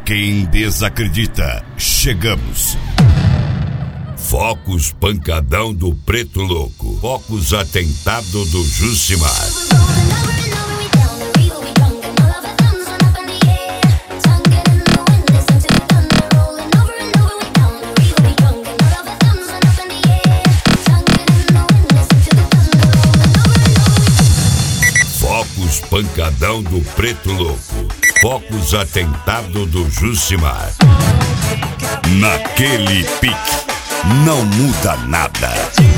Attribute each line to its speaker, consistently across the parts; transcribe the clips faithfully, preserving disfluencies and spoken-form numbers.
Speaker 1: quem desacredita, chegamos.
Speaker 2: Focus pancadão do Preto Louco. Focus atentado do Jucimar. Focus pancadão do Preto Louco. Focus atentado do Jucimar.
Speaker 1: Naquele pique, não muda nada.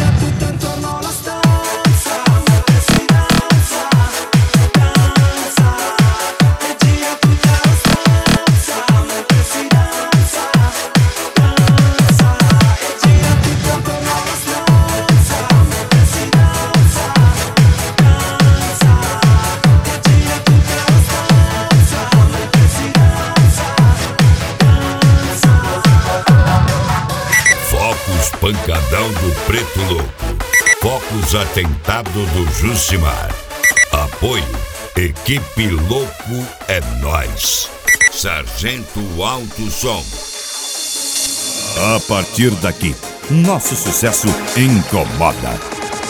Speaker 2: Focus pancadão do Preto Louco. Focus atentado do Jucimar. Apoio Equipe Louco é Nós. Sargento Alto Som.
Speaker 1: A partir daqui, nosso sucesso incomoda.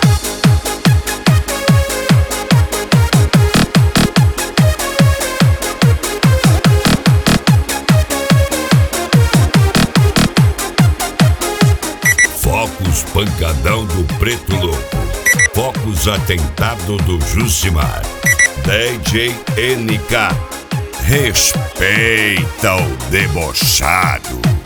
Speaker 2: Focus pancadão do Preto Louco. Focus atentado do Jucimar. D J N K.
Speaker 1: Respeita o debochado.